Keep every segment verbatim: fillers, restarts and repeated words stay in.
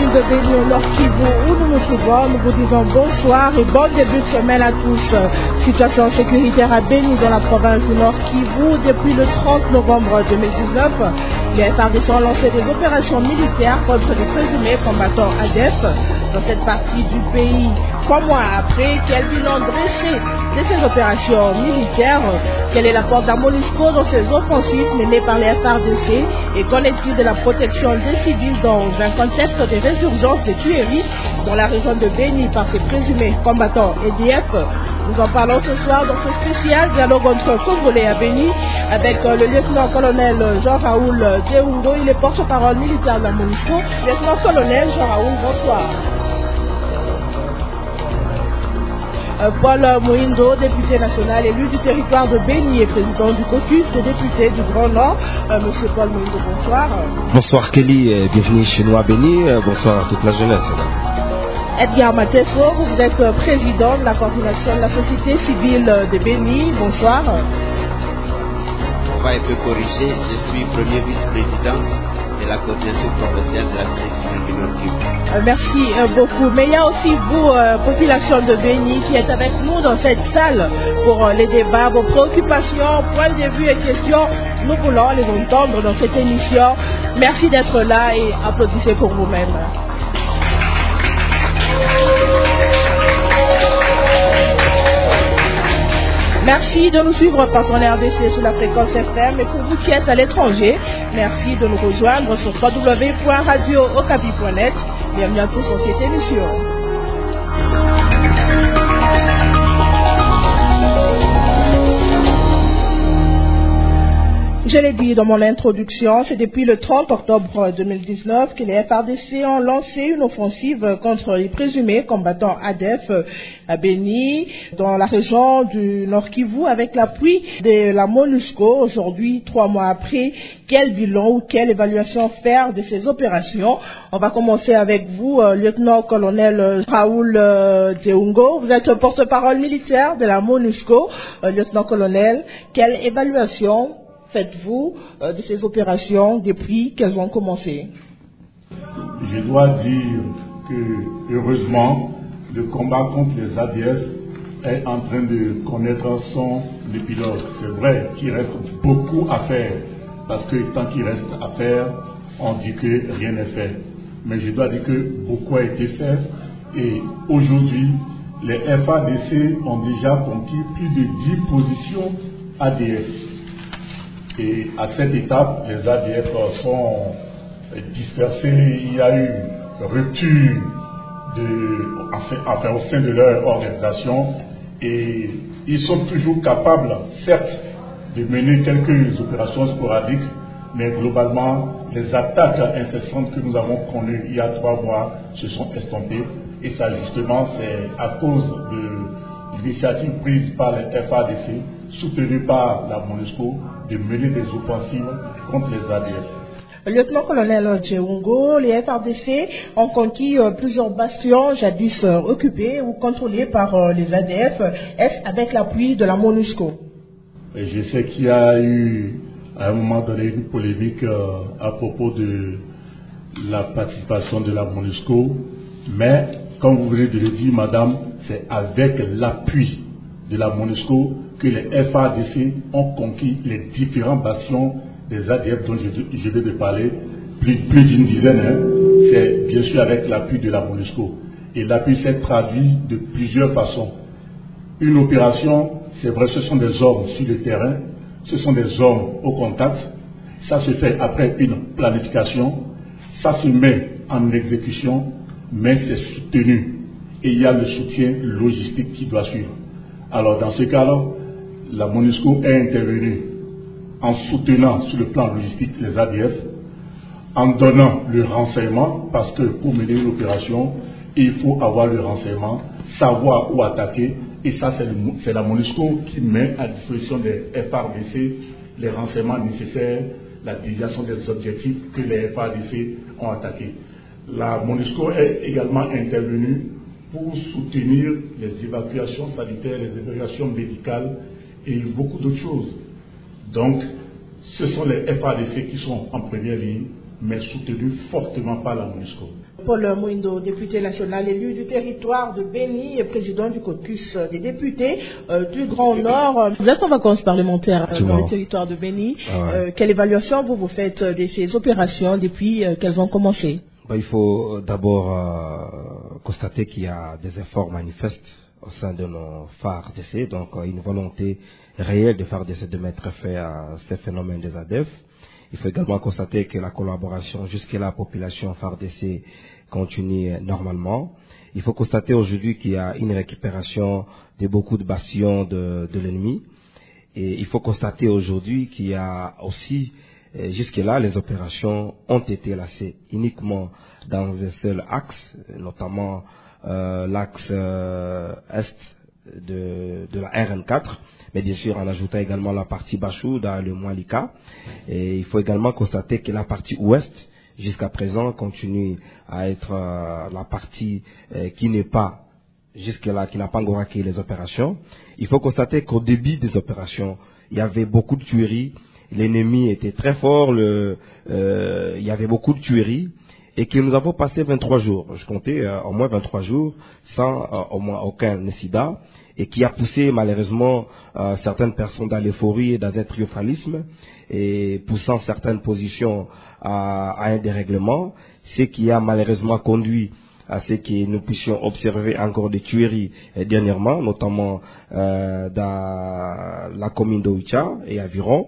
de Béni au Nord Kivu où nous nous trouvons, nous vous disons bonsoir et bon début de semaine à tous. Situation sécuritaire à Béni dans la province du Nord Kivu depuis le trente novembre deux mille dix-neuf. Les F A R D C ont lancé des opérations militaires contre les présumés combattants A D F dans cette partie du pays. Trois mois après, quel bilan dressé de ces opérations militaires? Quel est l'apport d'Amonisco dans ces offensives menées par les F A R D C? Et qu'en est-il de la protection des civils dans un contexte de résurgence des tueries dans la région de Béni par ces présumés combattants A D F? Nous en parlons ce soir dans ce spécial dialogue entre Congolais à Béni avec euh, le lieutenant-colonel Jean-Raoul Dehungo. Il est porte-parole militaire de la MONUSCO. Lieutenant-colonel Jean-Raoul, bonsoir. Euh, Paul Mohindo, député national élu du territoire de Béni et président du caucus des députés du Grand Nord. Euh, Monsieur Paul Mohindo, bonsoir. Bonsoir Kelly, et bienvenue chez nous à Béni. Bonsoir à toute la jeunesse. Edgar Matesso, vous êtes président de la coordination de la société civile de Béni. Bonsoir. On va un peu corriger, je suis premier vice-président de la coordination provinciale de la société civile du Nord Kivu. Euh, merci euh, beaucoup. Mais il y a aussi vous, euh, population de Béni, qui êtes avec nous dans cette salle pour euh, les débats, vos préoccupations, points de vue et questions. Nous voulons les entendre dans cette émission. Merci d'être là et applaudissez pour vous-même. Merci de nous suivre par ton R D C sur la fréquence F M et pour vous qui êtes à l'étranger, merci de nous rejoindre sur w w w point radio okapi point net. Bienvenue à tous dans cette émission. Je l'ai dit dans mon introduction, c'est depuis le trente octobre deux mille dix-neuf que les F A R D C ont lancé une offensive contre les présumés combattants A D F à Béni, dans la région du Nord Kivu, avec l'appui de la MONUSCO. Aujourd'hui, trois mois après, quel bilan ou quelle évaluation faire de ces opérations? On va commencer avec vous, euh, lieutenant-colonel Raoul euh, Dehungo. Vous êtes porte-parole militaire de la MONUSCO. Euh, lieutenant-colonel, quelle évaluation faites-vous euh, de ces opérations depuis qu'elles ont commencé? Je dois dire que, heureusement, le combat contre les A D F est en train de connaître son épilogue. C'est vrai qu'il reste beaucoup à faire, parce que tant qu'il reste à faire, on dit que rien n'est fait. Mais je dois dire que beaucoup a été fait, et aujourd'hui, les F A R D C ont déjà conquis plus de dix positions A D F. Et à cette étape, les A D F sont dispersés. Il y a eu rupture de, enfin, au sein de leur organisation et ils sont toujours capables, certes, de mener quelques opérations sporadiques, mais globalement, les attaques incessantes que nous avons connues il y a trois mois se sont estompées. Et ça, justement, c'est à cause de l'initiative prise par les F A R D C, soutenue par la MONUSCO, de mener des offensives contre les A D F. Lieutenant-colonel Dehungo, les F A R D C ont conquis euh, plusieurs bastions jadis euh, occupés ou contrôlés par euh, les A D F avec l'appui de la MONUSCO. Et je sais qu'il y a eu à un moment donné une polémique euh, à propos de la participation de la MONUSCO, mais comme vous venez de le dire, madame, c'est avec l'appui de la MONUSCO que les F A R D C ont conquis les différents bastions des A D F dont je, je vais te parler, plus, plus d'une dizaine. Hein. C'est bien sûr avec l'appui de la MONUSCO. Et l'appui s'est traduit de plusieurs façons. Une opération, c'est vrai, ce sont des hommes sur le terrain, ce sont des hommes au contact. Ça se fait après une planification, ça se met en exécution, mais c'est soutenu. Et il y a le soutien logistique qui doit suivre. Alors dans ce cas-là, la MONUSCO est intervenue en soutenant sur le plan logistique les A D F, en donnant le renseignement, parce que pour mener une opération, il faut avoir le renseignement, savoir où attaquer, et ça c'est la MONUSCO qui met à disposition des F A R D C les renseignements nécessaires, la désignation des objectifs que les F A R D C ont attaqués. La MONUSCO est également intervenue pour soutenir les évacuations sanitaires, les évacuations médicales et beaucoup d'autres choses. Donc, ce sont les F A R D C qui sont en première ligne, mais soutenus fortement par la MONUSCO. Paul Mouindo, député national élu du territoire de Béni et président du caucus des députés euh, du Grand Nord. Vous êtes en vacances parlementaires euh, dans le territoire de Béni. Ah ouais. euh, quelle évaluation vous vous faites de ces opérations depuis euh, qu'elles ont commencé? Ben, il faut d'abord euh, constater qu'il y a des efforts manifestes au sein de nos F A R D C, donc euh, une volonté réelle de F A R D C de mettre fin à ces phénomènes des A D F. Il faut également constater que la collaboration jusqu'à la population F A R D C continue normalement. Il faut constater aujourd'hui qu'il y a une récupération de beaucoup de bastions de, de l'ennemi. Et il faut constater aujourd'hui qu'il y a aussi, euh, jusque-là, les opérations ont été lancées uniquement dans un seul axe, notamment euh, l'axe euh, est de, de la R N quatre, mais bien sûr en ajoutant également la partie Bachou dans le Moualika. Et il faut également constater que la partie ouest, jusqu'à présent, continue à être euh, la partie euh, qui n'est pas, jusque-là, qui n'a pas encore acquis les opérations. Il faut constater qu'au début des opérations, il y avait beaucoup de tueries, l'ennemi était très fort, le, euh, il y avait beaucoup de tueries, et que nous avons passé vingt-trois jours, je comptais euh, au moins vingt-trois jours, sans euh, au moins aucun incident, et qui a poussé malheureusement euh, certaines personnes dans l'euphorie et dans un triomphalisme, et poussant certaines positions à, à un dérèglement, ce qui a malheureusement conduit à ce que nous puissions observer encore des tueries euh, dernièrement, notamment euh, dans la commune de Ouicha et environ.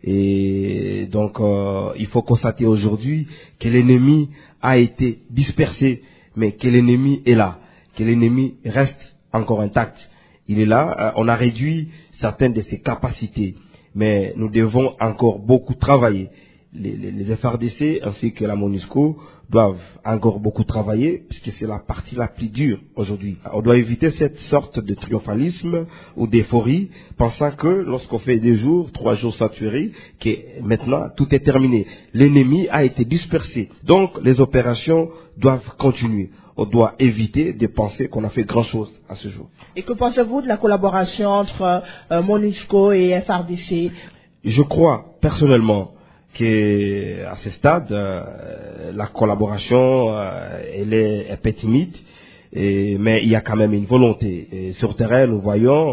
Et donc, euh, il faut constater aujourd'hui que l'ennemi a été dispersé, mais que l'ennemi est là, que l'ennemi reste encore intact. Il est là, euh, on a réduit certaines de ses capacités, mais nous devons encore beaucoup travailler. Les, les, les F A R D C ainsi que la MONUSCO doivent encore beaucoup travailler, puisque c'est la partie la plus dure aujourd'hui. On doit éviter cette sorte de triomphalisme ou d'euphorie, pensant que lorsqu'on fait deux jours, trois jours sans tuerie, que maintenant tout est terminé. L'ennemi a été dispersé. Donc les opérations doivent continuer. On doit éviter de penser qu'on a fait grand chose à ce jour. Et que pensez-vous de la collaboration entre euh, MONUSCO et F A R D C? Je crois personnellement que à ce stade, euh, la collaboration euh, elle est un peu timide, et, mais il y a quand même une volonté. Et sur terrain, nous voyons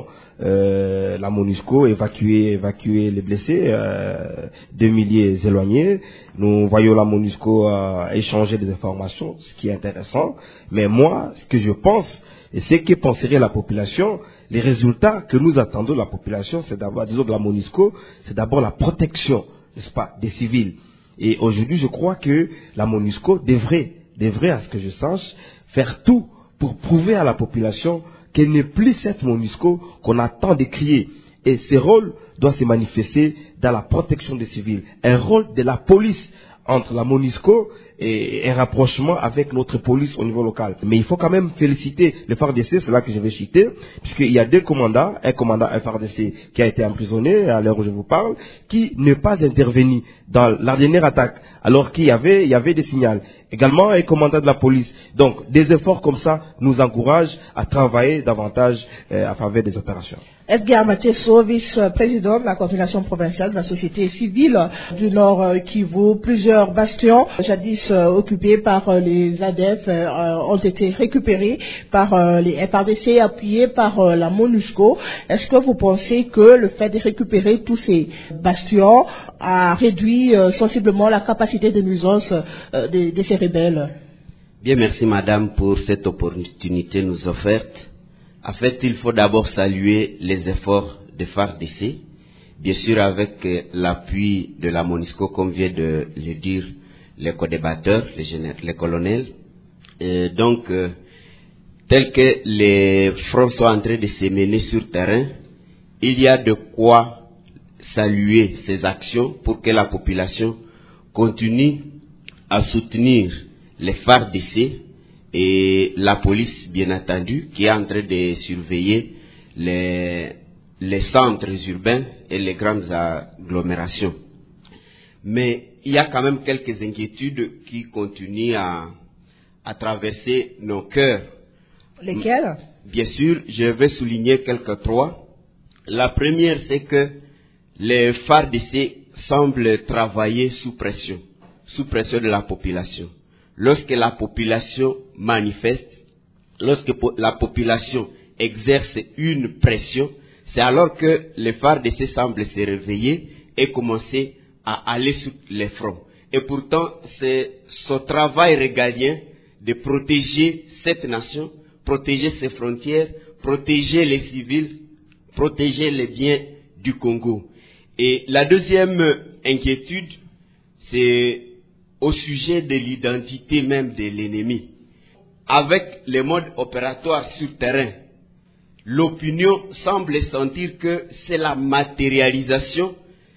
euh, la MONUSCO évacuer, évacuer les blessés, euh, deux milliers éloignés. Nous voyons la MONUSCO euh, échanger des informations, ce qui est intéressant. Mais moi, ce que je pense, et ce que penserait la population, les résultats que nous attendons de la population, c'est d'abord, disons de la MONUSCO, c'est d'abord la protection, n'est-ce pas, des civils. Et aujourd'hui, je crois que la MONUSCO devrait, devrait, à ce que je sache, faire tout pour prouver à la population qu'elle n'est plus cette MONUSCO qu'on a tant décriée. Et ce rôle doit se manifester dans la protection des civils. Un rôle de la police entre la MONUSCO et un rapprochement avec notre police au niveau local. Mais il faut quand même féliciter le F A R D C, c'est là que je vais citer, puisqu'il y a deux commandants, un commandant F A R D C qui a été emprisonné à l'heure où je vous parle, qui n'est pas intervenu dans la dernière attaque, alors qu'il y avait, il y avait des signaux. Également un commandant de la police. Donc des efforts comme ça nous encouragent à travailler davantage euh, à faveur des opérations. Edgar Matesso, vice-président de la coordination provinciale de la société civile du Nord Kivu, plusieurs bastions jadis euh, occupés par euh, les A D F euh, ont été récupérés par euh, les F A R D C appuyés par euh, la MONUSCO. Est-ce que vous pensez que le fait de récupérer tous ces bastions a réduit euh, sensiblement la capacité de nuisance euh, de, de ces rebelles? Bien, merci madame pour cette opportunité nous offerte. En fait, il faut d'abord saluer les efforts de F A R D C, bien sûr avec euh, l'appui de la MONUSCO, comme vient de le dire les co-débatteurs, les, les colonels. Et donc, euh, tel que les fronts sont en train de se mener sur terrain, il y a de quoi saluer ces actions pour que la population continue à soutenir les F A R D C et la police, bien entendu, qui est en train de surveiller les, les centres urbains et les grandes agglomérations. Mais il y a quand même quelques inquiétudes qui continuent à, à traverser nos cœurs. Lesquelles? Bien sûr, je vais souligner quelques trois. La première, c'est que les F A R D C semblent travailler sous pression, sous pression de la population. lorsque la population manifeste, lorsque la population exerce une pression, c'est alors que les F A R D C semblent se réveiller et commencer à aller sur les fronts. Et pourtant, c'est son travail régalien de protéger cette nation, protéger ses frontières, protéger les civils, protéger les biens du Congo. Et la deuxième inquiétude, c'est au sujet de l'identité même de l'ennemi. Avec les modes opératoires sur terrain, l'opinion semble sentir que c'est la matérialisation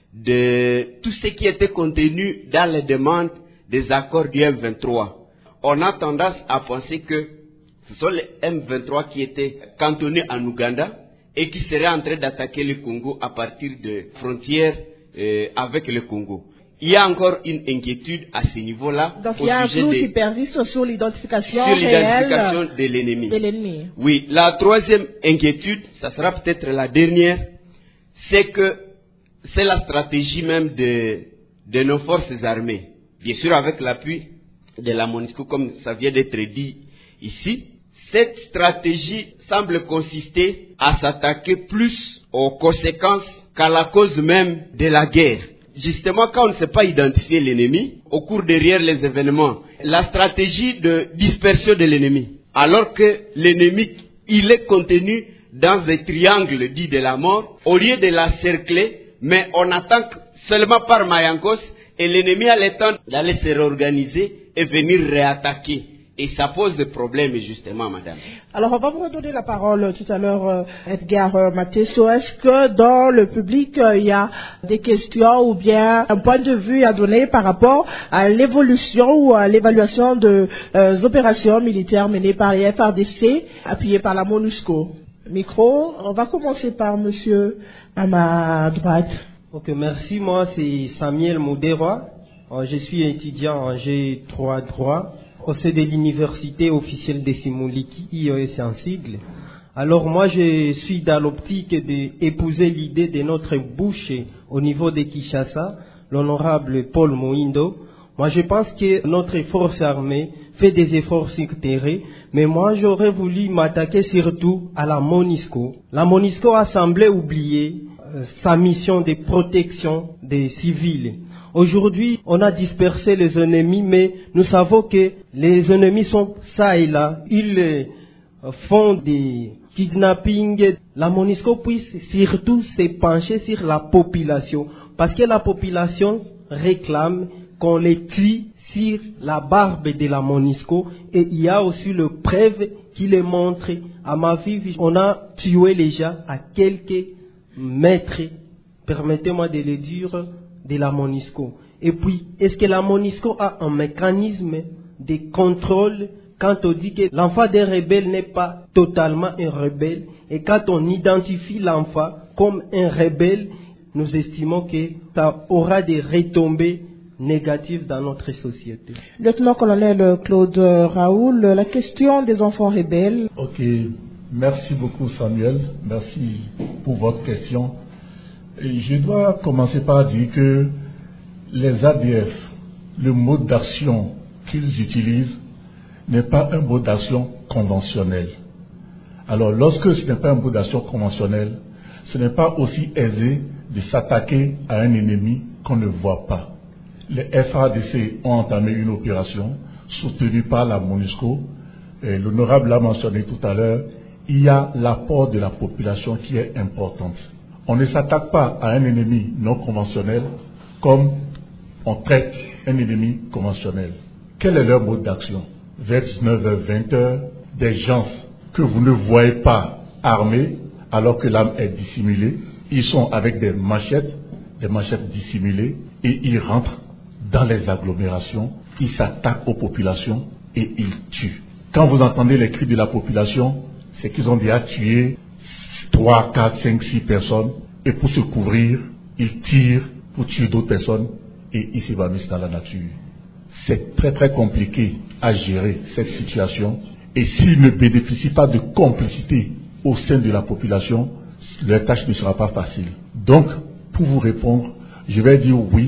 de tout ce qui était contenu dans les demandes des accords du M vingt-trois. On a tendance à penser que ce sont les M vingt-trois qui étaient cantonnés en Ouganda et qui seraient en train d'attaquer le Congo à partir de frontières euh, avec le Congo. Il y a encore une inquiétude à ce niveau-là. Donc il y a un flou qui persiste sur l'identification sur l'identification de l'ennemi. de l'ennemi. Oui, la troisième inquiétude, ça sera peut-être la dernière, c'est que c'est la stratégie même de, de nos forces armées. Bien sûr avec l'appui de la MONUSCO, comme ça vient d'être dit ici. Cette stratégie semble consister à s'attaquer plus aux conséquences qu'à la cause même de la guerre. Justement, quand on ne sait pas identifier l'ennemi, au cours derrière les événements, la stratégie de dispersion de l'ennemi, alors que l'ennemi, il est contenu dans un triangle dit de la mort, au lieu de la cercler, mais on attaque seulement par Mayankos, et l'ennemi a le temps d'aller se réorganiser et venir réattaquer. Et ça pose des problèmes, justement, madame. Alors, on va vous redonner la parole tout à l'heure, euh, Edgar euh, Mateso. Est-ce que dans le public, euh, il y a des questions ou bien un point de vue à donner par rapport à l'évolution ou à l'évaluation des euh, opérations militaires menées par les F A R D C, appuyées par la MONUSCO? Micro, on va commencer par monsieur à ma droite. Ok, merci. Moi, c'est Samuel Moudera. Je suis étudiant en G trois droit au sein de l'université officielle de Simuliki, I E S en sigle. Alors moi, je suis dans l'optique d'épouser l'idée de notre bouche au niveau de Kinshasa, l'honorable Paul Moindo. Moi, je pense que notre force armée fait des efforts sur terrain, mais moi, j'aurais voulu m'attaquer surtout à la MONUSCO. La MONUSCO a semblé oublier euh, sa mission de protection des civils. Aujourd'hui, on a dispersé les ennemis, mais nous savons que les ennemis sont ça et là. Ils euh, font des kidnappings. La MONUSCO puisse surtout se pencher sur la population, parce que la population réclame qu'on les tue sur la barbe de la MONUSCO, et il y a aussi le preuve qui les montre. À ma vie, on a tué les gens à quelques mètres, permettez-moi de le dire, de la MONUSCO. Et puis, est-ce que la MONUSCO a un mécanisme de contrôle quand on dit que l'enfant d'un rebelle n'est pas totalement un rebelle, et quand on identifie l'enfant comme un rebelle, nous estimons que ça aura des retombées négatives dans notre société. Lieutenant-colonel Claude Raoul, la question des enfants rebelles. Ok, merci beaucoup Samuel, merci pour votre question. Et je dois commencer par dire que les A D F, le mode d'action qu'ils utilisent n'est pas un mode d'action conventionnel. Alors lorsque ce n'est pas un mode d'action conventionnel, ce n'est pas aussi aisé de s'attaquer à un ennemi qu'on ne voit pas. Les F A R D C ont entamé une opération soutenue par la MONUSCO. L'honorable l'a mentionné tout à l'heure, il y a l'apport de la population qui est importante. On ne s'attaque pas à un ennemi non conventionnel comme on traite un ennemi conventionnel. Quel est leur mode d'action? Vers dix-neuf heures, vingt heures, des gens que vous ne voyez pas armés alors que l'arme est dissimulée, ils sont avec des machettes, des machettes dissimulées, et ils rentrent dans les agglomérations, ils s'attaquent aux populations et ils tuent. Quand vous entendez les cris de la population, c'est qu'ils ont déjà tué trois, quatre, cinq, six personnes, et pour se couvrir, ils tirent pour tuer d'autres personnes et ils s'évanouissent dans la nature. C'est très très compliqué à gérer cette situation, et s'ils ne bénéficient pas de complicité au sein de la population, leur tâche ne sera pas facile. Donc, pour vous répondre, je vais dire oui,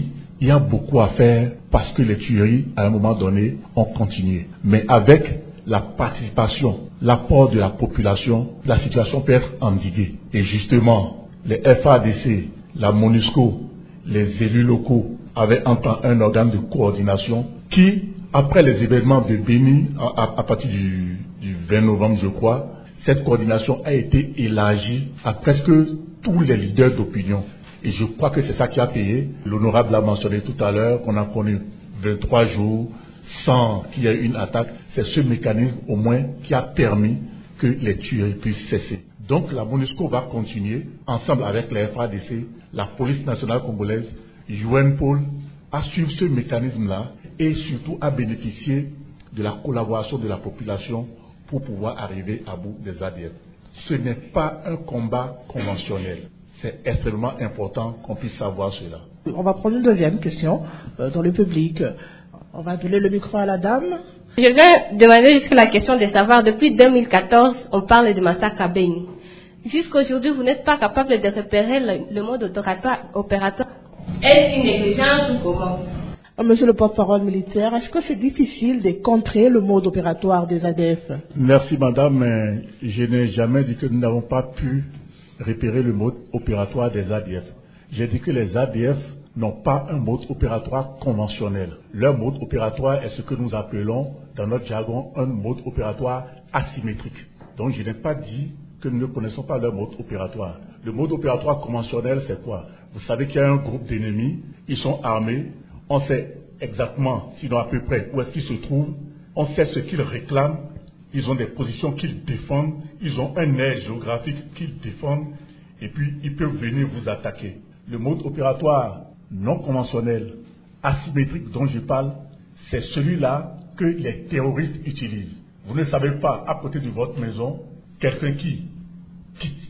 il y a beaucoup à faire parce que les tueries, à un moment donné, ont continué. Mais avec la participation, l'apport de la population, la situation peut être endiguée. Et justement, les F A D C, la MONUSCO, les élus locaux avaient en temps un organe de coordination qui, après les événements de Béni, à, à partir du, du vingt novembre, je crois, cette coordination a été élargie à presque tous les leaders d'opinion. Et je crois que c'est ça qui a payé. L'honorable l'a mentionné tout à l'heure, qu'on a connu vingt-trois jours sans qu'il y ait une attaque. C'est ce mécanisme au moins qui a permis que les tueries puissent cesser. Donc la MONUSCO va continuer, ensemble avec les F A D C, la police nationale congolaise, U N P O L, à suivre ce mécanisme-là et surtout à bénéficier de la collaboration de la population pour pouvoir arriver à bout des A D F. Ce n'est pas un combat conventionnel. C'est extrêmement important qu'on puisse savoir cela. On va prendre une deuxième question euh, dans le public. On va donner le micro à la dame. Je viens demander jusqu'à la question de savoir, depuis deux mille quatorze, on parle de massacre à Béni. Jusqu'à aujourd'hui, vous n'êtes pas capable de repérer le, le mode opératoire. Est-ce une négligence ou comment? Monsieur le porte-parole militaire, est-ce que c'est difficile de contrer le mode opératoire des A D F? Merci madame, mais je n'ai jamais dit que nous n'avons pas pu repérer le mode opératoire des A D F. J'ai dit que les A D F n'ont pas un mode opératoire conventionnel. Leur mode opératoire est ce que nous appelons, dans notre jargon, un mode opératoire asymétrique. Donc je n'ai pas dit que nous ne connaissons pas leur mode opératoire. Le mode opératoire conventionnel, c'est quoi? Vous savez qu'il y a un groupe d'ennemis, ils sont armés, on sait exactement, sinon à peu près, où est-ce qu'ils se trouvent, on sait ce qu'ils réclament, ils ont des positions qu'ils défendent, ils ont un aire géographique qu'ils défendent, et puis ils peuvent venir vous attaquer. Le mode opératoire non conventionnel, asymétrique dont je parle, c'est celui-là que les terroristes utilisent. Vous ne savez pas, à côté de votre maison, quelqu'un qui quitte,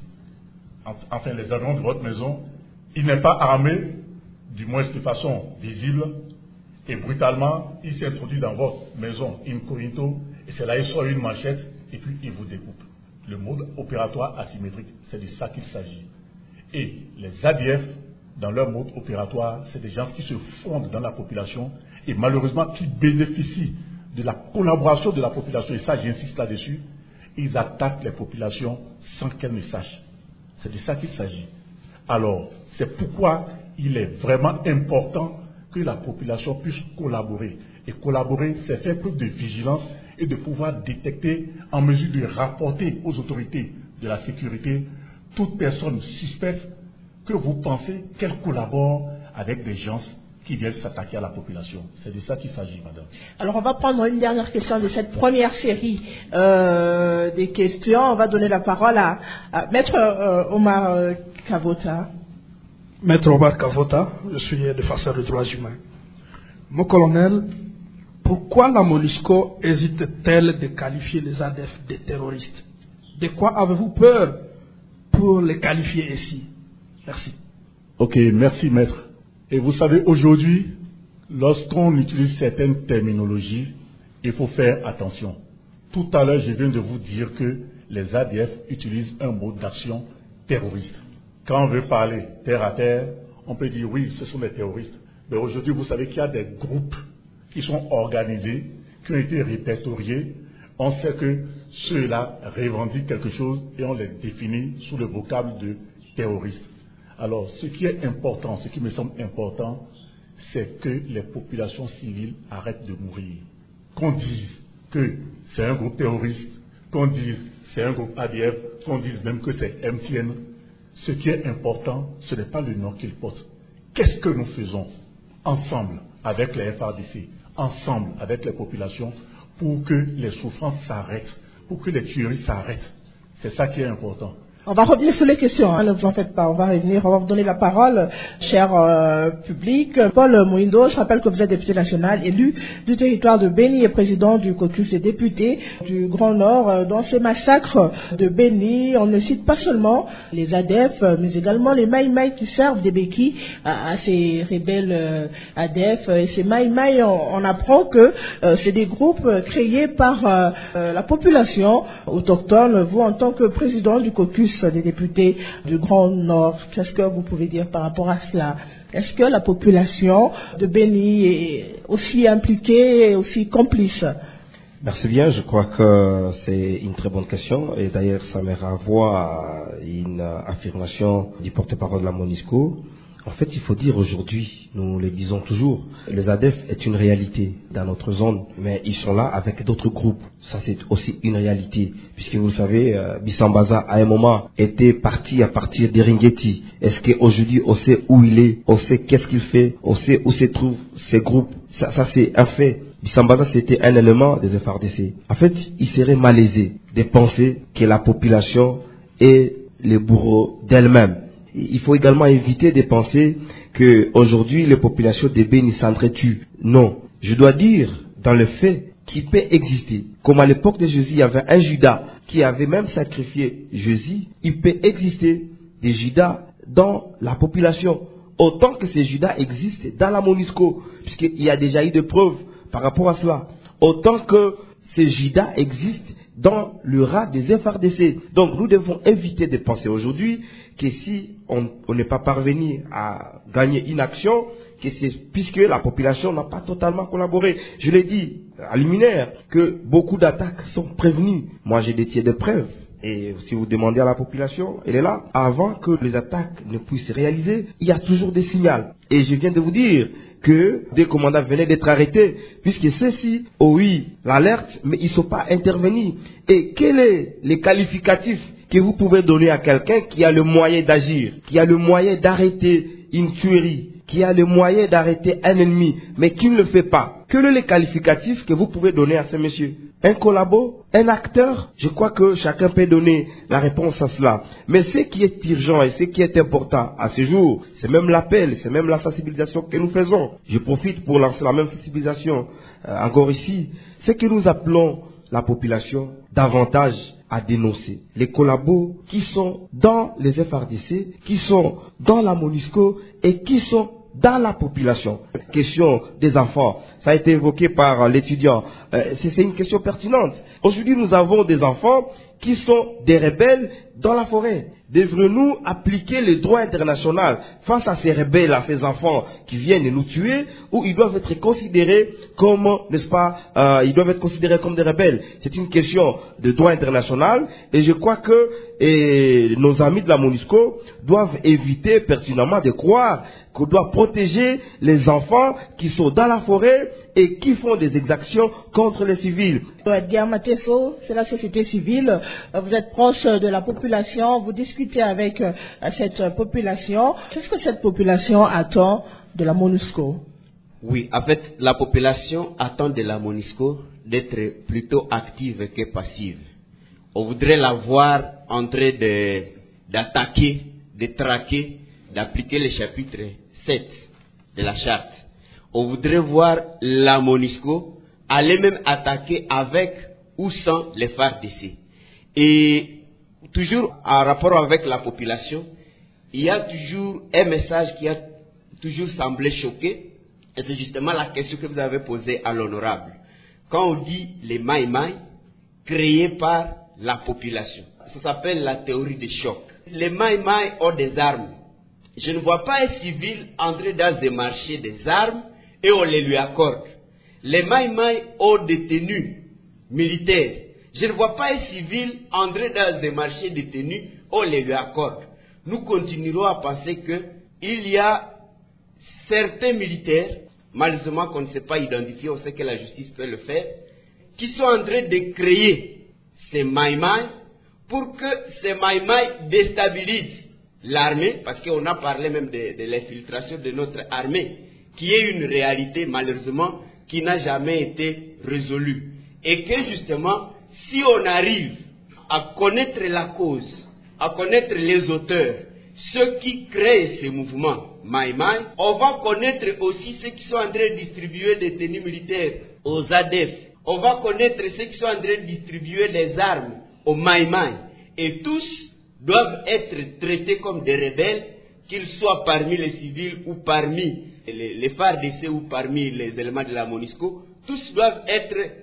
enfin les agents de votre maison, il n'est pas armé, du moins de façon visible, et brutalement, il s'introduit dans votre maison incognito, et c'est là il sort une machette, et puis il vous découpe. Le mode opératoire asymétrique, c'est de ça qu'il s'agit. Et les A D F, dans leur mode opératoire, c'est des gens qui se fondent dans la population, et malheureusement qui bénéficient de la collaboration de la population, et ça j'insiste là-dessus, ils attaquent les populations sans qu'elles ne sachent. C'est de ça qu'il s'agit. Alors, c'est pourquoi il est vraiment important que la population puisse collaborer. Et collaborer, c'est faire preuve de vigilance et de pouvoir détecter, en mesure de rapporter aux autorités de la sécurité, toute personne suspecte que vous pensez qu'elle collabore avec des gens qui viennent s'attaquer à la population. C'est de ça qu'il s'agit, madame. Alors, on va prendre une dernière question de cette première série euh, des questions. On va donner la parole à, à Maître euh, Omar euh, Kavota. Maître Omar Kavota, je suis défenseur des droits humains. Mon colonel, pourquoi la MONUSCO hésite-t-elle de qualifier les A D F de terroristes? De quoi avez-vous peur pour les qualifier ici? Merci. Ok, merci maître. Et vous savez, aujourd'hui, lorsqu'on utilise certaines terminologies, il faut faire attention. Tout à l'heure, je viens de vous dire que les A D F utilisent un mode d'action terroriste. Quand on veut parler terre à terre, on peut dire oui, ce sont des terroristes. Mais aujourd'hui, vous savez qu'il y a des groupes qui sont organisés, qui ont été répertoriés. On sait que ceux-là revendiquent quelque chose et on les définit sous le vocable de terroristes. Alors, ce qui est important, ce qui me semble important, c'est que les populations civiles arrêtent de mourir. Qu'on dise que c'est un groupe terroriste, qu'on dise c'est un groupe A D F, qu'on dise même que c'est M T N. Ce qui est important, ce n'est pas le nom qu'ils portent. Qu'est-ce que nous faisons ensemble avec les F A D C, ensemble avec les populations, pour que les souffrances s'arrêtent, pour que les tueries s'arrêtent? C'est ça qui est important. On va revenir sur les questions, hein, ne vous en faites pas, on va revenir, on va vous donner la parole, cher euh, public. Paul Mouindo, je rappelle que vous êtes député national, élu du territoire de Béni et président du caucus des députés du Grand Nord. Dans ces massacres de Béni, on ne cite pas seulement les A D F, mais également les Maïmaï qui servent des béquilles à, à ces rebelles euh, A D F. Et ces Maïmaï, on, on apprend que euh, c'est des groupes créés par euh, euh, la population autochtone. Vous, en tant que président du caucus plus des députés du Grand Nord. Qu'est-ce que vous pouvez dire par rapport à cela? Est-ce que la population de Béni est aussi impliquée et aussi complice? Merci bien, je crois que c'est une très bonne question et d'ailleurs ça me renvoie à une affirmation du porte-parole de la MONUSCO. En fait, il faut dire aujourd'hui, nous le disons toujours, les A D F est une réalité dans notre zone, mais ils sont là avec d'autres groupes. Ça, c'est aussi une réalité, puisque vous le savez, euh, Bissambaza, à un moment, était parti à partir d'Eringeti. Est-ce qu'aujourd'hui, on sait où il est, on sait qu'est-ce qu'il fait, on sait où se trouvent ces groupes? Ça, ça c'est un fait. Bissambaza, c'était un élément des F R D C. En fait, il serait malaisé de penser que la population est le bourreau d'elle-même. Il faut également éviter de penser que aujourd'hui les populations de Béni s'entretuent. Non, je dois dire dans le fait qu'il peut exister. Comme à l'époque de Jésus, il y avait un Judas qui avait même sacrifié Jésus. Il peut exister des Judas dans la population, autant que ces Judas existent dans la MONUSCO, puisqu'il y a déjà eu des preuves par rapport à cela. Autant que ces Judas existent dans le rat des F R D C. Donc nous devons éviter de penser aujourd'hui que si on n'est pas parvenu à gagner une action, que c'est puisque la population n'a pas totalement collaboré. Je l'ai dit à Luminaire que beaucoup d'attaques sont prévenues. Moi j'ai des tiers de preuves. Et si vous demandez à la population, elle est là. Avant que les attaques ne puissent se réaliser, il y a toujours des signaux. Et je viens de vous dire que des commandants venaient d'être arrêtés, puisque ceux-ci ont eu l'alerte, mais ils ne sont pas intervenus. Et quel est le qualificatif que vous pouvez donner à quelqu'un qui a le moyen d'agir, qui a le moyen d'arrêter une tuerie, qui a le moyen d'arrêter un ennemi, mais qui ne le fait pas? Quel est le qualificatif que vous pouvez donner à ce monsieur? Un collabo? Un acteur? Je crois que chacun peut donner la réponse à cela. Mais ce qui est urgent et ce qui est important à ce jour, c'est même l'appel, c'est même la sensibilisation que nous faisons. Je profite pour lancer la même sensibilisation euh, encore ici. C'est que nous appelons la population davantage à dénoncer les collabos qui sont dans les F R D C, qui sont dans la MONUSCO et qui sont dans la population. Question des enfants, ça a été évoqué par l'étudiant. Euh, c'est une question pertinente. Aujourd'hui, nous avons des enfants qui sont des rebelles dans la forêt. Devrions-nous appliquer le droit international face à ces rebelles, à ces enfants qui viennent nous tuer, ou ils doivent être considérés comme, n'est-ce pas, euh, ils doivent être considérés comme des rebelles? C'est une question de droit international, et je crois que et, nos amis de la MONUSCO doivent éviter pertinemment de croire qu'on doit protéger les enfants qui sont dans la forêt et qui font des exactions contre les civils. Edgar Matesso, c'est la société civile. Vous êtes proche de la population, vous discutez avec cette population. Qu'est-ce que cette population attend de la MONUSCO? Oui, en fait, la population attend de la MONUSCO d'être plutôt active que passive. On voudrait la voir en train de, d'attaquer, de traquer, d'appliquer le chapitre sept de la charte. On voudrait voir la MONUSCO aller même attaquer avec ou sans les F A R D C. Et toujours en rapport avec la population, il y a toujours un message qui a toujours semblé choquer, et c'est justement la question que vous avez posée à l'honorable. Quand on dit les Maïmaï, créés par la population, ça s'appelle la théorie des chocs. Les Maïmaï ont des armes. Je ne vois pas un civil entrer dans un marché des armes et on les lui accorde. Les Maïmaï ont des tenues militaires. Je ne vois pas un civil entrer dans un marché de tenues, on les lui accorde. Nous continuerons à penser qu'il y a certains militaires, malheureusement qu'on ne sait pas identifier, on sait que la justice peut le faire, qui sont en train de créer ces Maïmaï pour que ces Maïmaï déstabilisent l'armée, parce qu'on a parlé même de, de l'infiltration de notre armée, qui est une réalité malheureusement qui n'a jamais été résolue. Et que justement, si on arrive à connaître la cause, à connaître les auteurs, ceux qui créent ces mouvements Maïmaï, on va connaître aussi ceux qui sont en train de distribuer des tenues militaires aux A D F. On va connaître ceux qui sont en train de distribuer des armes aux Maïmaï. Et tous doivent être traités comme des rebelles, qu'ils soient parmi les civils ou parmi les, les F A R D C ou parmi les éléments de la MONUSCO. Tous doivent être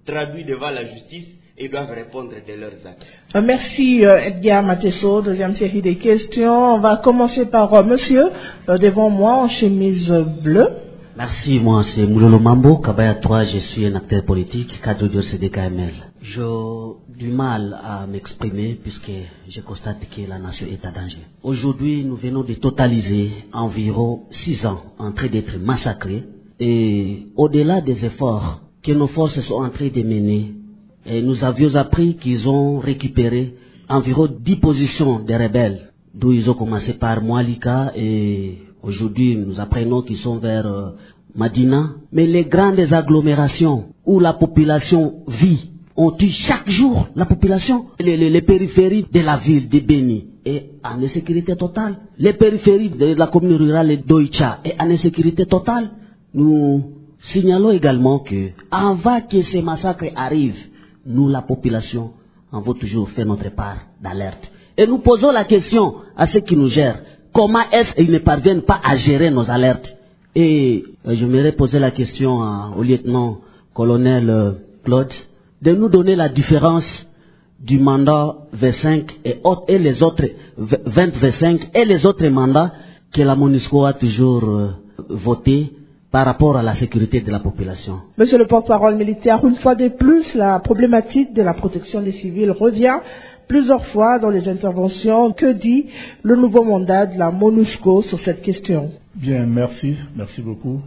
traduits devant la justice et doivent répondre de leurs actes. Merci euh, Edgar Matesso. Deuxième série de questions. On va commencer par euh, monsieur euh, devant moi en chemise bleue. Merci, moi c'est Moulolo Mambo, Kabaya trois, je suis un acteur politique, cadre du C D K M L. J'ai du mal à m'exprimer puisque je constate que la nation est en danger. Aujourd'hui, nous venons de totaliser environ six ans en train d'être massacrés et au-delà des efforts que nos forces sont en train de mener, et nous avions appris qu'ils ont récupéré environ dix positions des rebelles, d'où ils ont commencé par Moalika et aujourd'hui nous apprenons qu'ils sont vers euh, Madina. Mais les grandes agglomérations où la population vit, on tue chaque jour la population. Les, les, les périphéries de la ville de Béni est en insécurité totale. Les périphéries de la commune rurale d'Oicha est en insécurité totale. Nous signalons également que avant que ces massacres arrivent, nous, la population, avons toujours fait notre part d'alerte. Et nous posons la question à ceux qui nous gèrent. Comment est-ce qu'ils ne parviennent pas à gérer nos alertes? Et euh, je m'aimerais poser la question à, au lieutenant-colonel euh, Claude de nous donner la différence du mandat vingt-cinq et, et les autres vingt vingt-cinq et les autres mandats que la MONUSCO a toujours euh, voté par rapport à la sécurité de la population. Monsieur le porte-parole militaire, une fois de plus, la problématique de la protection des civils revient plusieurs fois dans les interventions. Que dit le nouveau mandat de la MONUSCO sur cette question? Bien, merci. Merci beaucoup.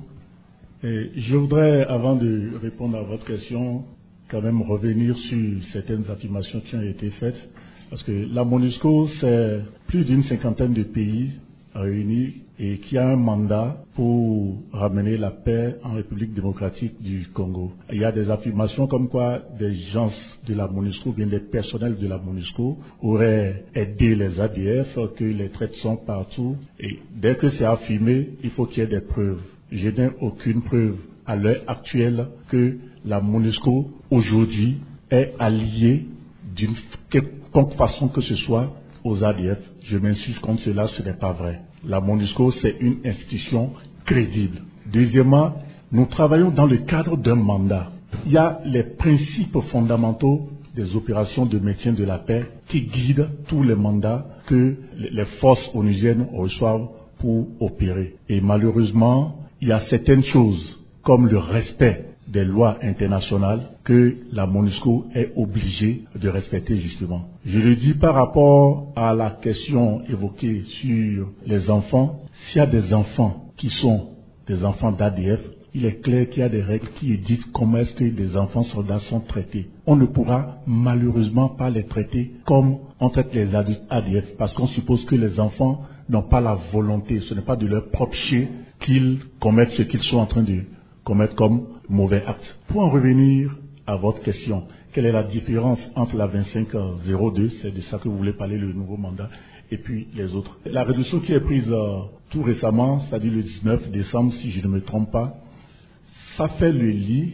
Et je voudrais, avant de répondre à votre question, quand même revenir sur certaines affirmations qui ont été faites. Parce que la MONUSCO, c'est plus d'une cinquantaine de pays réunis et qui a un mandat pour ramener la paix en République démocratique du Congo. Il y a des affirmations comme quoi des gens de la MONUSCO, bien des personnels de la MONUSCO, auraient aidé les A D F, que les traites sont partout. Et dès que c'est affirmé, il faut qu'il y ait des preuves. Je n'ai aucune preuve à l'heure actuelle que la MONUSCO, aujourd'hui, est alliée d'une quelconque façon que ce soit aux A D F. Je m'insiste contre cela, ce n'est pas vrai. La MONUSCO, c'est une institution crédible. Deuxièmement, nous travaillons dans le cadre d'un mandat. Il y a les principes fondamentaux des opérations de maintien de la paix qui guident tous les mandats que les forces onusiennes reçoivent pour opérer. Et malheureusement, il y a certaines choses, comme le respect des lois internationales, que la MONUSCO est obligée de respecter justement. Je le dis par rapport à la question évoquée sur les enfants. S'il y a des enfants qui sont des enfants d'A D F, il est clair qu'il y a des règles qui éditent comment est-ce que des enfants soldats sont traités. On ne pourra malheureusement pas les traiter comme on traite les adultes A D F, parce qu'on suppose que les enfants n'ont pas la volonté, ce n'est pas de leur propre chef qu'ils commettent ce qu'ils sont en train de commettre comme mauvais acte. Pour en revenir à votre question, quelle est la différence entre la vingt-cinq zéro deux, c'est de ça que vous voulez parler, le nouveau mandat, et puis les autres? La résolution qui est prise euh, tout récemment, c'est-à-dire le dix-neuf décembre, si je ne me trompe pas, ça fait le lit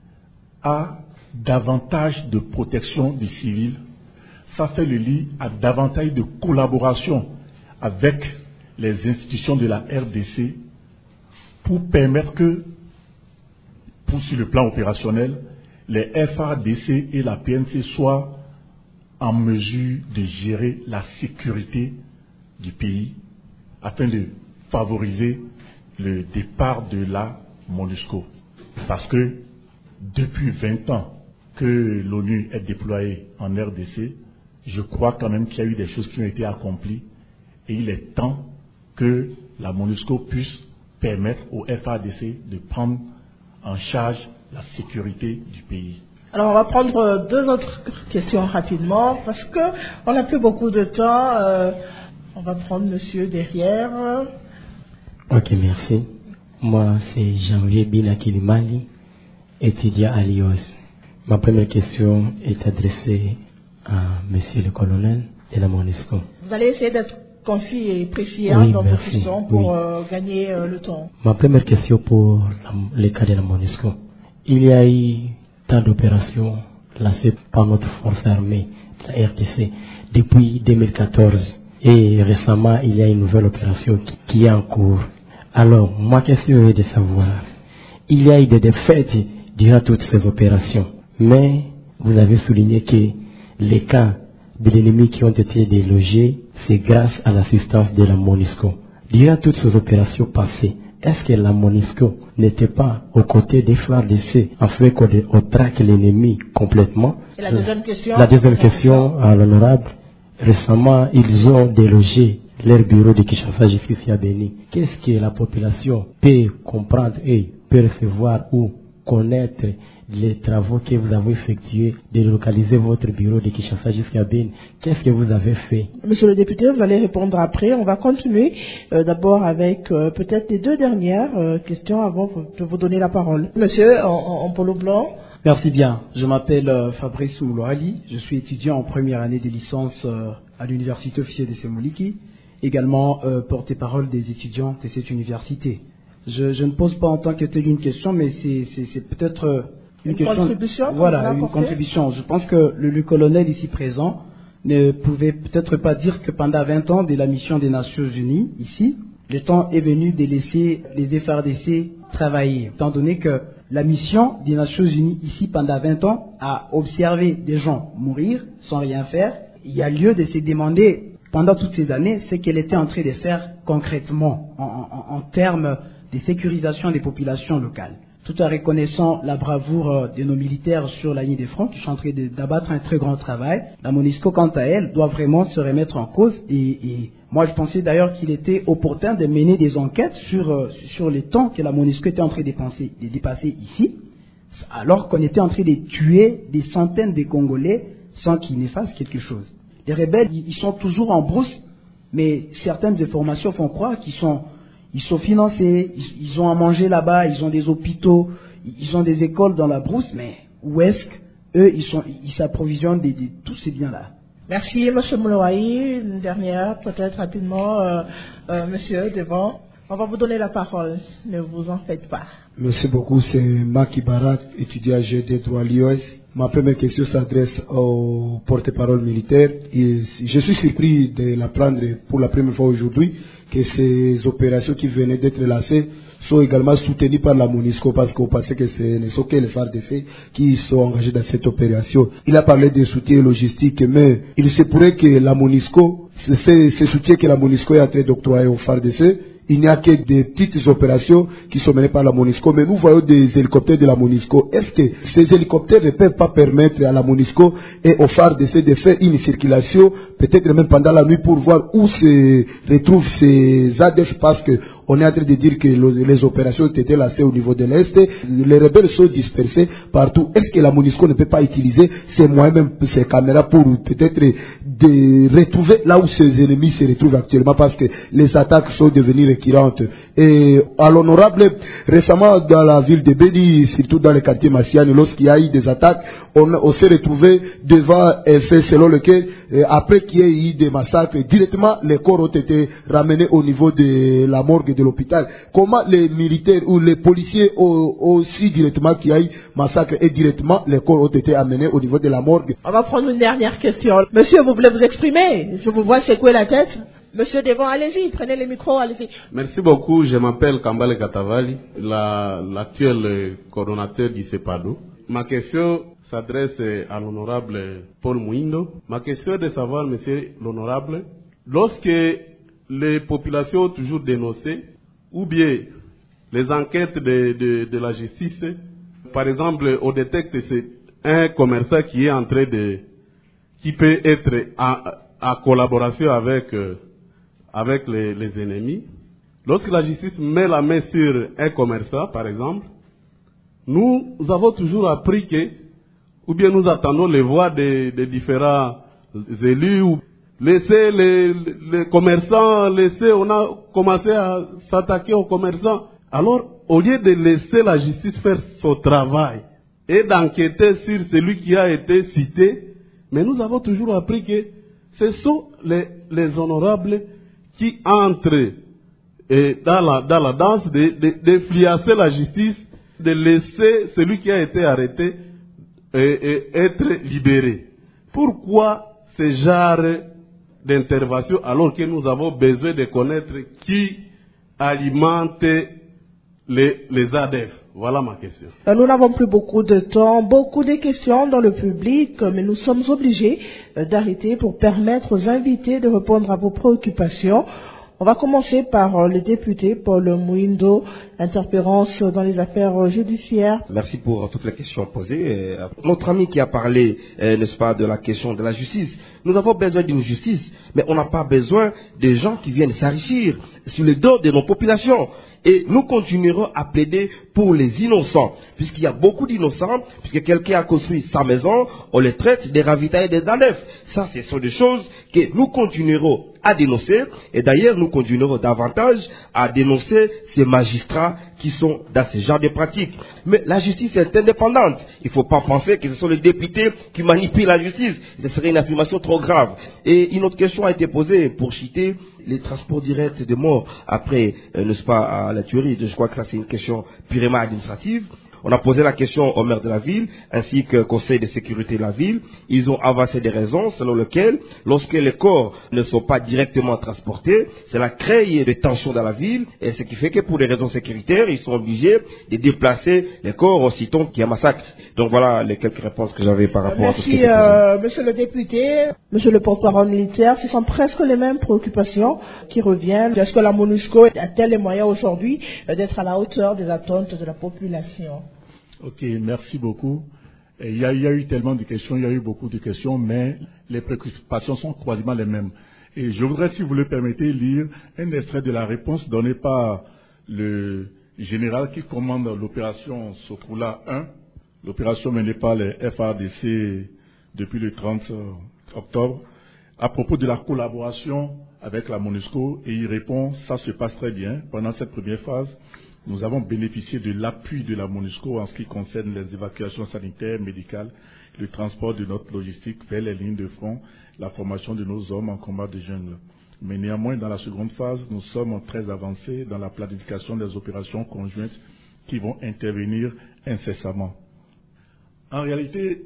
à davantage de protection des civils, ça fait le lit à davantage de collaboration avec les institutions de la R D C pour permettre que, pour sur le plan opérationnel, les F A R D C et la P N C soient en mesure de gérer la sécurité du pays afin de favoriser le départ de la MONUSCO. Parce que depuis vingt ans que l'ONU est déployée en R D C, je crois quand même qu'il y a eu des choses qui ont été accomplies et il est temps que la MONUSCO puisse permettre au F A R D C de prendre en charge la sécurité du pays. Alors, on va prendre deux autres questions rapidement, parce qu'on n'a plus beaucoup de temps. Euh, on va prendre monsieur derrière. Ok, merci. Moi, c'est Janvier Binakilimali, étudiant à l'I O S. Ma première question est adressée à monsieur le colonel de la MONUSCO. Vous allez essayer d'être concis et précis hein, oui, dans merci. vos questions pour oui. euh, gagner euh, le temps. Ma première question pour la, le cas de la MONUSCO. Il y a eu tant d'opérations lancées par notre force armée, la R D C, depuis deux mille quatorze. Et récemment, il y a une nouvelle opération qui, qui est en cours. Alors, ma question est de savoir, il y a eu des défaites durant toutes ces opérations. Mais vous avez souligné que les cas de l'ennemi qui ont été délogés, c'est grâce à l'assistance de la MONUSCO. Durant toutes ces opérations passées, est-ce que la MONUSCO n'était pas aux côtés des F A R D C afin qu'on traque l'ennemi complètement? Et la deuxième question, la deuxième question à l'honorable. Récemment, ils ont délogé leur bureau de Kinshasa jusqu'ici à Béni. Qu'est-ce que la population peut comprendre et peut recevoir ou connaître les travaux que vous avez effectués de localiser votre bureau de Kinshasa jusqu'à Béni? Qu'est-ce que vous avez fait? Monsieur le député, vous allez répondre après. On va continuer euh, d'abord avec euh, peut-être les deux dernières euh, questions avant de vous donner la parole. Monsieur, en, en, en polo blanc. Merci bien. Je m'appelle euh, Fabrice Moulouali. Je suis étudiant en première année de licence euh, à l'université officielle de Semuliki, également euh, porte-parole des étudiants de cette université. Je, je ne pose pas en tant que telle une question, mais c'est, c'est, c'est peut-être euh, une, une question. Contribution, voilà, une contribution. Je pense que le, le colonel ici présent ne pouvait peut-être pas dire que pendant vingt ans de la mission des Nations Unies ici, le temps est venu de laisser les F A R D C travailler, étant donné que la mission des Nations Unies ici pendant vingt ans a observé des gens mourir sans rien faire. Il y a lieu de se demander pendant toutes ces années ce qu'elle était en train de faire concrètement en, en, en termes de sécurisation des populations locales. Tout en reconnaissant la bravoure de nos militaires sur la ligne des fronts qui sont en train d'abattre un très grand travail, la MONUSCO quant à elle doit vraiment se remettre en cause et, et moi je pensais d'ailleurs qu'il était opportun de mener des enquêtes sur, sur les temps que la MONUSCO était en train de, dépenser, de dépasser ici, alors qu'on était en train de tuer des centaines de Congolais sans qu'ils ne fassent quelque chose. Les rebelles, ils sont toujours en brousse, mais certaines informations font croire qu'ils sont, ils sont financés, ils, ils ont à manger là-bas, ils ont des hôpitaux, ils ont des écoles dans la brousse, mais où est-ce qu'eux, ils sont, ils s'approvisionnent de, de tous ces biens-là? Merci, M. Moulouaï. Une dernière, peut-être rapidement, euh, euh, monsieur, devant. On va vous donner la parole, ne vous en faites pas. Merci beaucoup, c'est Maki Barak, étudiant à G D droit à l'I O S. Ma première question s'adresse au porte-parole militaire. Et je suis surpris de l'apprendre pour la première fois aujourd'hui que ces opérations qui venaient d'être lancées sont également soutenues par la MONUSCO parce qu'on pensait que ce ne sont que les F A R D C qui sont engagés dans cette opération. Il a parlé des soutiens logistiques, mais il se pourrait que la MONUSCO, ce soutien que la MONUSCO est en train d'octroyer aux F A R D C, il n'y a que des petites opérations qui sont menées par la MONUSCO, mais nous voyons des hélicoptères de la MONUSCO. Est-ce que ces hélicoptères ne peuvent pas permettre à la MONUSCO et aux F A R D C de faire une circulation, peut-être même pendant la nuit, pour voir où se retrouvent ces A D F, parce qu'on est en train de dire que les opérations ont été lancées au niveau de l'Est, les rebelles sont dispersés partout. Est-ce que la MONUSCO ne peut pas utiliser ces moyens, même ces caméras, pour peut-être de retrouver là où ces ennemis se retrouvent actuellement, parce que les attaques sont devenues récurrentes. Et à l'honorable, récemment dans la ville de Béni, surtout dans le quartier Massiane, lorsqu'il y a eu des attaques, on, on s'est retrouvé devant un fait selon lequel, après qu'il y ait eu des massacres, directement les corps ont été ramenés au niveau de la morgue de l'hôpital. Comment les militaires ou les policiers ont aussi directement qu'il y a eu massacre et directement les corps ont été amenés au niveau de la morgue? On va prendre une dernière question. Monsieur, vous voulez vous exprimer? Je vous vois secouer la tête. Monsieur Devant, allez-y, prenez le micro, allez-y. Merci beaucoup. Je m'appelle Kambale Katavali, la, l'actuel coordonnateur du CEPADO. Ma question s'adresse à l'honorable Paul Mouindo. Ma question est de savoir, monsieur l'honorable, lorsque les populations ont toujours dénoncé, ou bien les enquêtes de, de, de la justice, par exemple, on détecte c'est un commerçant qui est en train de, qui peut être en, en collaboration avec, euh, avec les, les ennemis. Lorsque la justice met la main sur un commerçant, par exemple, nous avons toujours appris que, ou bien nous attendons les voix des, des différents élus, ou laisser les, les commerçants, laisser, on a commencé à s'attaquer aux commerçants. Alors, au lieu de laisser la justice faire son travail et d'enquêter sur celui qui a été cité, mais nous avons toujours appris que ce sont les, les honorables qui entrent et dans, la, dans la danse de, de, de fliasser la justice, de laisser celui qui a été arrêté et, et être libéré. Pourquoi ce genre d'intervention alors que nous avons besoin de connaître qui alimente les, les A D F? Voilà ma question. Nous n'avons plus beaucoup de temps, beaucoup de questions dans le public, mais nous sommes obligés d'arrêter pour permettre aux invités de répondre à vos préoccupations. On va commencer par le député Paul Mouindo, interférence dans les affaires judiciaires. Merci pour toutes les questions posées. Notre ami qui a parlé, euh, n'est-ce pas, de la question de la justice. Nous avons besoin d'une justice, mais on n'a pas besoin de gens qui viennent s'enrichir sur le dos de nos populations. Et nous continuerons à plaider pour les innocents, puisqu'il y a beaucoup d'innocents, puisque quelqu'un a construit sa maison, on les traite des ravitailles et des A D F. Ça, ce sont des choses que nous continuerons à dénoncer, et d'ailleurs nous continuerons davantage à dénoncer ces magistrats qui sont dans ce genre de pratiques. Mais la justice est indépendante. Il ne faut pas penser que ce sont les députés qui manipulent la justice. Ce serait une affirmation trop grave. Et une autre question a été posée pour citer les transports directs de morts après, euh, n'est-ce pas, à la tuerie. Je crois que ça c'est une question purement administrative. On a posé la question au maire de la ville, ainsi qu'au conseil de sécurité de la ville. Ils ont avancé des raisons selon lesquelles, lorsque les corps ne sont pas directement transportés, cela crée des tensions dans la ville, et ce qui fait que pour des raisons sécuritaires, ils sont obligés de déplacer les corps aussitôt qu'il y a massacre. Donc voilà les quelques réponses que j'avais par rapport Merci, à tout ce qui était posé. euh, monsieur le député, monsieur le porte-parole militaire. Ce sont presque les mêmes préoccupations qui reviennent. Est-ce que la MONUSCO a-t-elle les moyens aujourd'hui d'être à la hauteur des attentes de la population? Ok, merci beaucoup. Et il, y a, il y a eu tellement de questions, il y a eu beaucoup de questions, mais les préoccupations sont quasiment les mêmes. Et je voudrais, si vous le permettez, lire un extrait de la réponse donnée par le général qui commande l'opération Sokula un, l'opération menée par les F A R D C depuis le trente octobre, à propos de la collaboration avec la MONUSCO, et il répond, ça se passe très bien. Pendant cette première phase, nous avons bénéficié de l'appui de la MONUSCO en ce qui concerne les évacuations sanitaires, médicales, le transport de notre logistique vers les lignes de front, la formation de nos hommes en combat de jungle. Mais néanmoins, dans la seconde phase, nous sommes très avancés dans la planification des opérations conjointes qui vont intervenir incessamment. En réalité,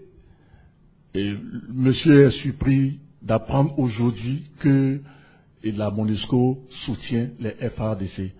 et monsieur est surpris d'apprendre aujourd'hui que la MONUSCO soutient les F A R D C.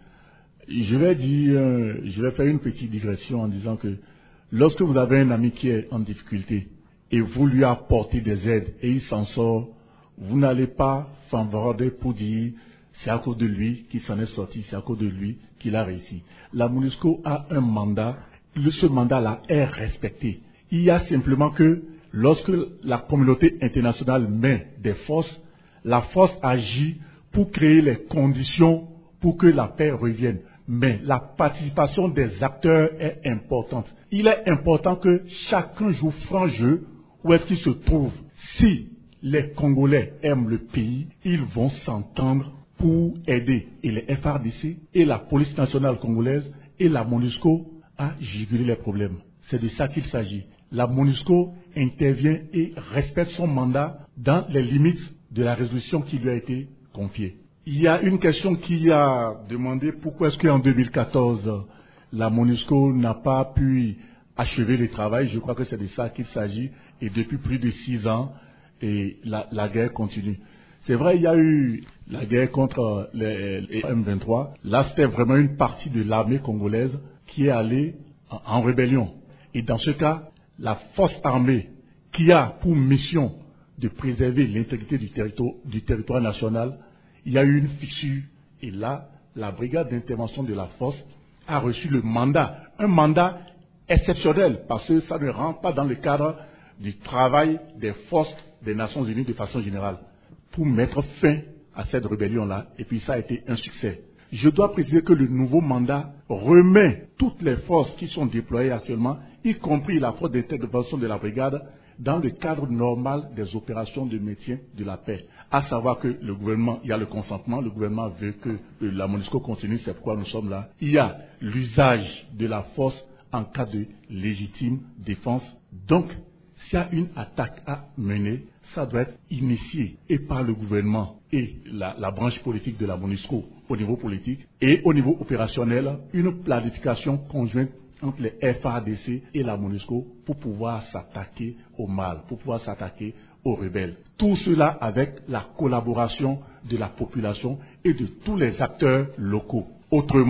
Je vais dire, euh, je vais faire une petite digression en disant que lorsque vous avez un ami qui est en difficulté et vous lui apportez des aides et il s'en sort, vous n'allez pas fanfaronner pour dire c'est à cause de lui qu'il s'en est sorti, c'est à cause de lui qu'il a réussi. La MONUSCO a un mandat, ce mandat-là est respecté. Il y a simplement que lorsque la communauté internationale met des forces, la force agit pour créer les conditions pour que la paix revienne. Mais la participation des acteurs est importante. Il est important que chacun joue franc jeu où est-ce qu'il se trouve. Si les Congolais aiment le pays, ils vont s'entendre pour aider et les F A R D C et la police nationale congolaise et la MONUSCO à juguler les problèmes. C'est de ça qu'il s'agit. La MONUSCO intervient et respecte son mandat dans les limites de la résolution qui lui a été confiée. Il y a une question qui a demandé pourquoi est-ce qu'en deux mille quatorze, la MONUSCO n'a pas pu achever le travail. Je crois que c'est de ça qu'il s'agit. Et depuis plus de six ans, et la, la guerre continue. C'est vrai, il y a eu la guerre contre les, les M vingt-trois. Là, c'était vraiment une partie de l'armée congolaise qui est allée en, en rébellion. Et dans ce cas, la force armée qui a pour mission de préserver l'intégrité du territoire, du territoire national, il y a eu une fissure. Et là, la brigade d'intervention de la force a reçu le mandat, un mandat exceptionnel, parce que ça ne rentre pas dans le cadre du travail des forces des Nations Unies de façon générale, pour mettre fin à cette rébellion-là. Et puis ça a été un succès. Je dois préciser que le nouveau mandat remet toutes les forces qui sont déployées actuellement, y compris la force d'intervention de la brigade, dans le cadre normal des opérations de maintien de la paix. À savoir que le gouvernement, il y a le consentement, le gouvernement veut que la MONUSCO continue, c'est pourquoi nous sommes là. Il y a l'usage de la force en cas de légitime défense. Donc, s'il y a une attaque à mener, ça doit être initié et par le gouvernement et la, la branche politique de la MONUSCO au niveau politique et au niveau opérationnel, une planification conjointe entre les F A R D C et la MONUSCO pour pouvoir s'attaquer au mal, pour pouvoir s'attaquer aux rebelles. Tout cela avec la collaboration de la population et de tous les acteurs locaux. Autrement,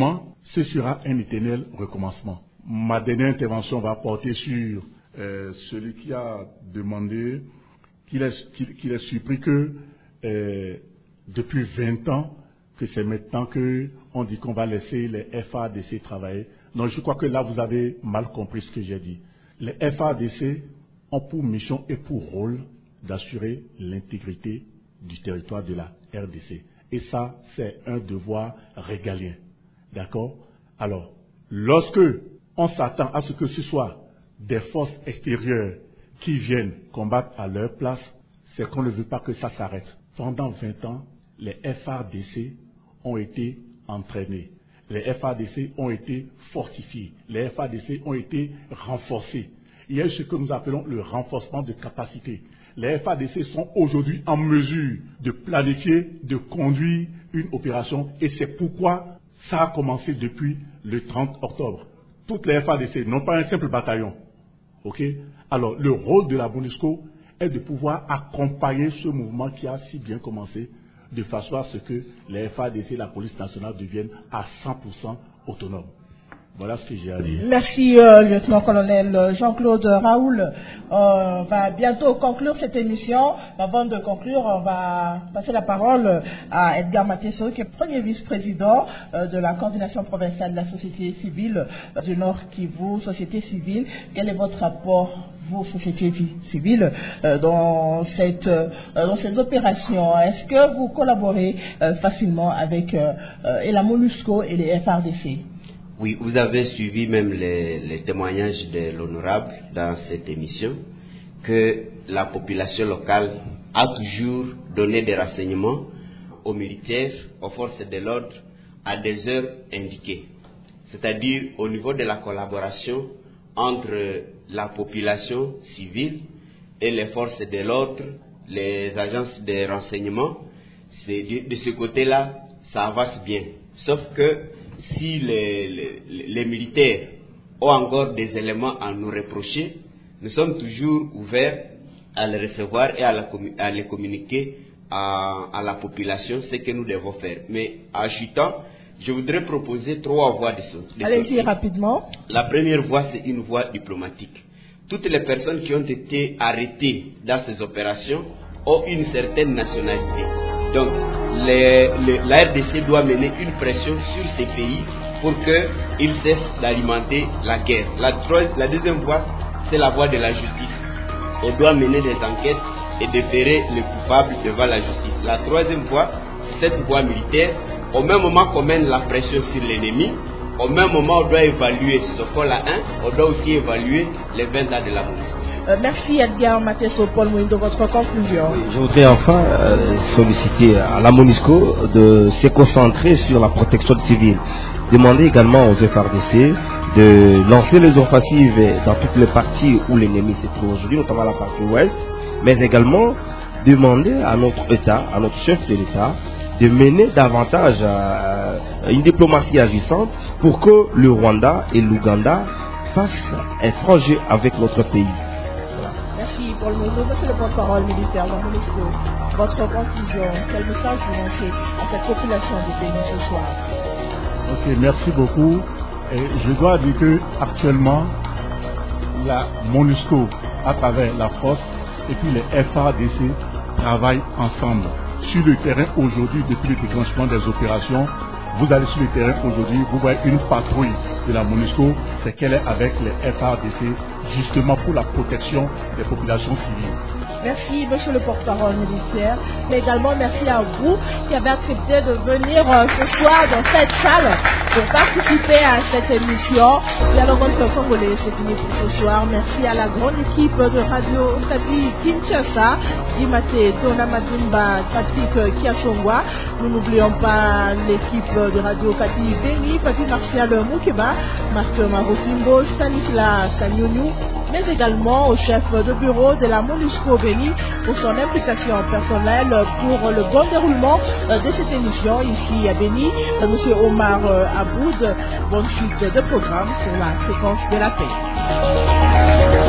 ce sera un éternel recommencement. Ma dernière intervention va porter sur euh, celui qui a demandé, qu'il est, qu'il, qu'il est surpris que euh, depuis vingt ans, que c'est maintenant qu'on dit qu'on va laisser les F A D C travailler. Non, je crois que là, vous avez mal compris ce que j'ai dit. Les F A D C ont pour mission et pour rôle d'assurer l'intégrité du territoire de la R D C. Et ça, c'est un devoir régalien. D'accord? Alors, lorsque on s'attend à ce que ce soit des forces extérieures qui viennent combattre à leur place, c'est qu'on ne veut pas que ça s'arrête. Pendant vingt ans, les F A D C ont été entraînés. Les F A D C ont été fortifiés. Les F A D C ont été renforcés. Il y a ce que nous appelons le renforcement de capacité. Les F A D C sont aujourd'hui en mesure de planifier, de conduire une opération et c'est pourquoi ça a commencé depuis le trente octobre. Toutes les F A D C n'ont pas un simple bataillon. Okay? Alors, le rôle de la MONUSCO est de pouvoir accompagner ce mouvement qui a si bien commencé de façon à ce que les F A D C et la police nationale deviennent à cent pour cent autonomes. Voilà ce que j'ai à dire. Merci, euh, lieutenant-colonel Jean-Claude Raoul. Euh, on va bientôt conclure cette émission. Avant de conclure, on va passer la parole à Edgar Matesso, qui est premier vice-président euh, de la coordination provinciale de la société civile euh, du Nord Kivu, société civile. Quel est votre rapport, vous, société civile, euh, dans, cette, euh, dans ces opérations? Est-ce que vous collaborez euh, facilement avec euh, euh, et la MONUSCO et les F A D C? Oui, vous avez suivi même les, les témoignages de l'honorable dans cette émission, que la population locale a toujours donné des renseignements aux militaires, aux forces de l'ordre, à des heures indiquées. C'est-à-dire au niveau de la collaboration entre la population civile et les forces de l'ordre, les agences de renseignement, c'est de, de ce côté-là, ça avance bien. Sauf que si les, les, les militaires ont encore des éléments à nous reprocher, nous sommes toujours ouverts à les recevoir et à, la, à les communiquer à, à la population ce que nous devons faire. Mais ajoutant, je voudrais proposer trois voies de sortie. Allez-y rapidement. La première voie, c'est une voie diplomatique. Toutes les personnes qui ont été arrêtées dans ces opérations ont une certaine nationalité. Donc, les, les, la R D C doit mener une pression sur ces pays pour qu'ils cessent d'alimenter la guerre. La, la deuxième voie, c'est la voie de la justice. On doit mener des enquêtes et déférer les coupables devant la justice. La troisième voie, c'est cette voie militaire. Au même moment qu'on mène la pression sur l'ennemi, au même moment on doit évaluer ce qu'on a un, on doit aussi évaluer les vingt ans de la MONUSCO. Euh, merci Edgar Matesso, Paul Mouindo, votre conclusion. Oui, je voudrais enfin euh, solliciter à la MONUSCO de se concentrer sur la protection civile. Demander également aux F A R D C de lancer les offensives dans toutes les parties où l'ennemi se trouve aujourd'hui, notamment la partie ouest, mais également demander à notre État, à notre chef de l'État, de mener davantage euh, une diplomatie agissante pour que le Rwanda et l'Ouganda fassent un franc jeu avec notre pays. Voilà. Merci Paul Mouindo. Monsieur le porte-parole militaire de la MONUSCO, votre conclusion, quel message vous lancez à cette population du pays ce soir? Ok, merci beaucoup. Et je dois dire que actuellement, la MONUSCO, à travers la force et puis les F A D C, travaillent ensemble. Sur le terrain aujourd'hui, depuis le déclenchement des opérations, vous allez sur le terrain aujourd'hui, vous voyez une patrouille de la MONUSCO, c'est qu'elle est avec les F A D C, justement pour la protection des populations civiles. Merci, monsieur le porte-parole militaire, mais également merci à vous qui avez accepté de venir euh, ce soir dans cette salle pour participer à cette émission. Et alors, votre Congolais, c'est fini pour ce soir. Merci à la grande équipe de Radio Okapi Kinshasa, Dimate, Dona Madumba, Patrick Kiasongwa. Nous n'oublions pas l'équipe de Radio Okapi Beni, Patrick Martial Moukeba, Marc Marofimbo, Stanislas Kanyonu, mais également au chef de bureau de la MONUSCO Béni pour son implication personnelle pour le bon déroulement de cette émission ici à Béni. M. Omar Aboud, bonne suite de programme sur la fréquence de la paix.